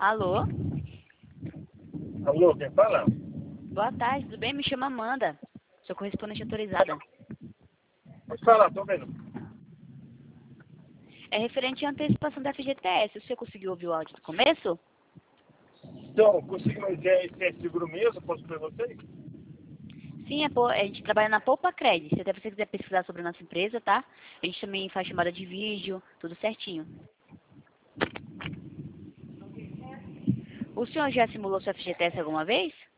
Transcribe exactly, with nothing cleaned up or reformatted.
Alô? Alô, quem fala? Boa tarde, tudo bem? Me chamo Amanda. Sou correspondente autorizada. Pode falar, tô vendo. É referente à antecipação da F G T S. O senhor conseguiu ouvir o áudio do começo? Então, consegui uma ideia, esse é seguro mesmo, posso para vocês? Sim, é po- a gente trabalha na Poupa Cred. Se até você quiser pesquisar sobre a nossa empresa, tá? A gente também faz chamada de vídeo, tudo certinho. O senhor já simulou sua F G T S alguma vez?